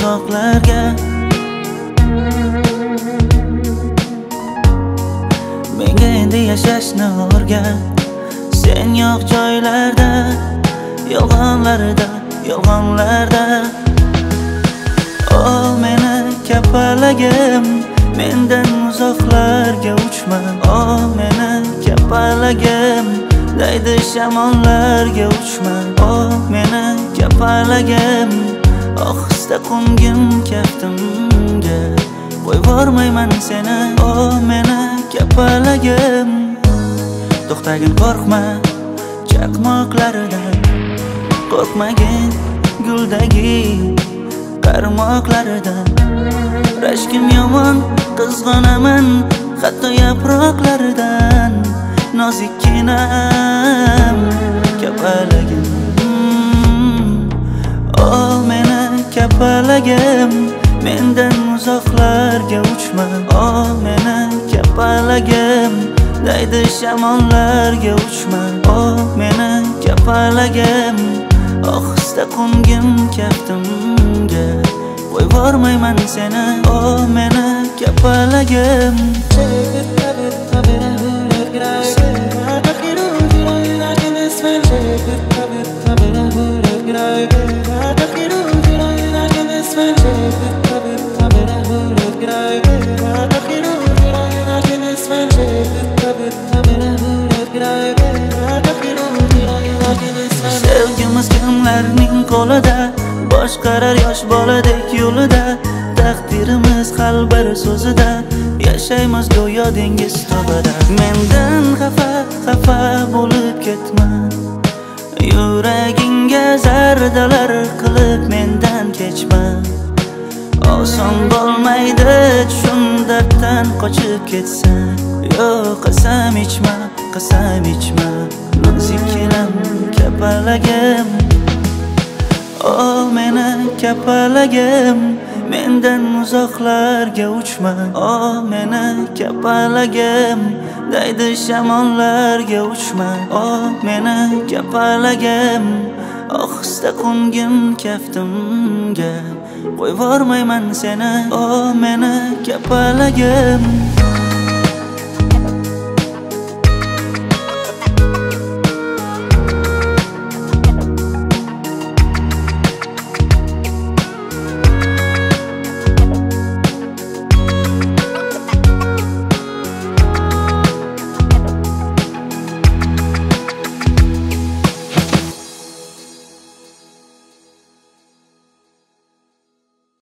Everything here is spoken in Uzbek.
uzoqlarga. Menga endi yashashni o'rgat. Sen yo'q joylarda, yolg'onlarda, yolg'onlarda. O meni kapalagim, mendan uzoqlarga uchma. O meni kapalagim, daydi shamollarga uchma. O meni kapalagim, ohista qo'ngin kaftimga. Qo'yvormayman seni, o meni kapalagim. To'xtagin, qo'rqma chaqmoqlaridan, qo'rqmagin guldagi qarmoqlaridan. Rashkim yomon, qizg'onaman hatto yaproqlaridan. Nozikkinam kapalagim, o meni kapalagim, mendan uzoqlarga uchma. O meni kapalagim, daydi shamollarga uchma. O meni kapalagim, ohista qo'ngin kaftimga. Qo'yvormayman seni, o meni kapalagim. Sevgimiz kimlarning qo'lida, boshqarar yosh boladek yo'lida. Taqdirimiz hal bir so'zida, yashaymiz go'yo dengiz tobida. Mendan xafa bo'lib ketma, yuragingga zardalar qilib mendan kechma. Oson bo'lmaydi tushun darddan qochib ketsan. Yo'q, qasam ichma, qasam ichma. Nozikkinam kapalagim, o meni kapalagim, mendan uzoqlarga uchma. O meni kapalagim, daydi shamollarga uchma. O meni kapalagim, ohista qo'ngin kaftimga. Qo'yvormayman seni, o meni kapalagim.